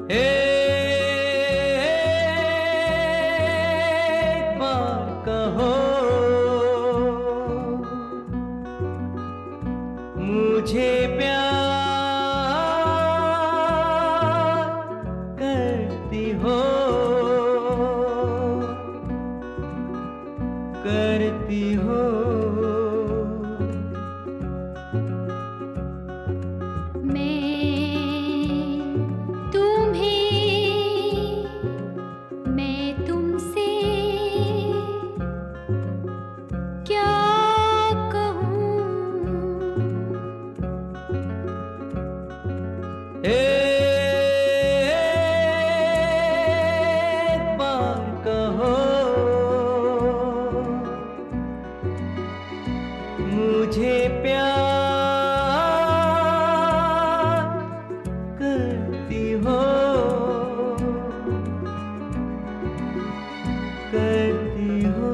एक बार कहो मुझे प्यार करती हो, करती हो। एक बार कहो मुझे प्यार करती हो, करती हो।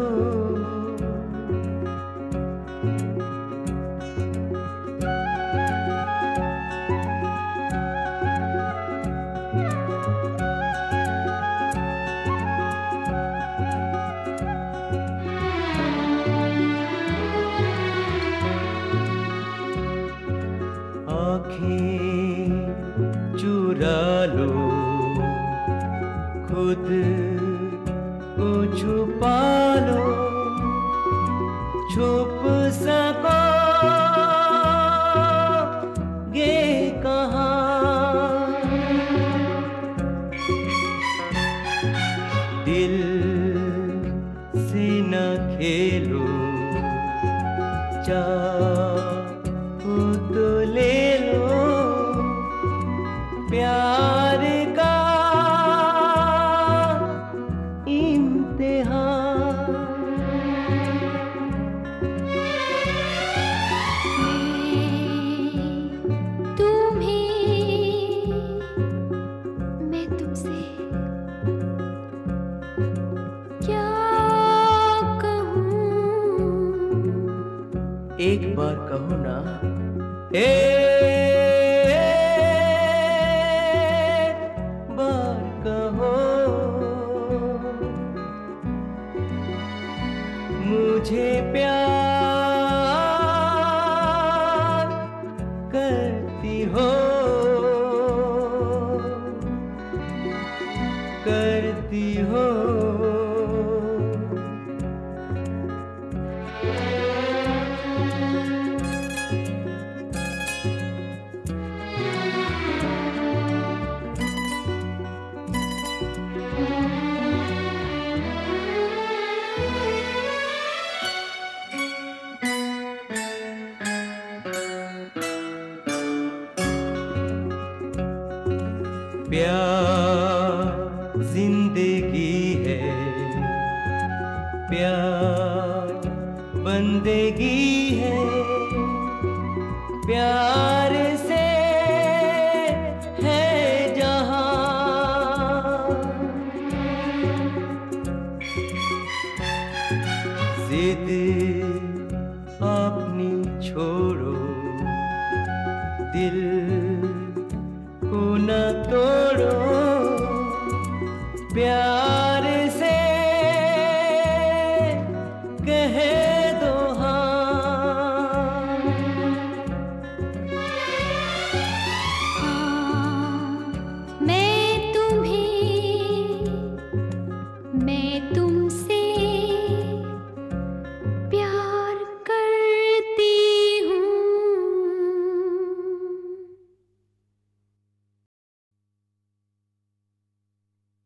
आँखें चुरा लो, खुद को छुपा लो, छुप सकोगे कहाँ। दिल से न खेलो, चाहो तो ले लो प्यार का इम्तिहान। मैं तुमसे क्या कहूँ? एक बार कहो ना, एक बार कहो मुझे प्यार करती हो, करती हो। प्यार जिंदगी है, प्यार बंदगी है, प्यार से है जहां। जिद अपनी छोड़ो, दिल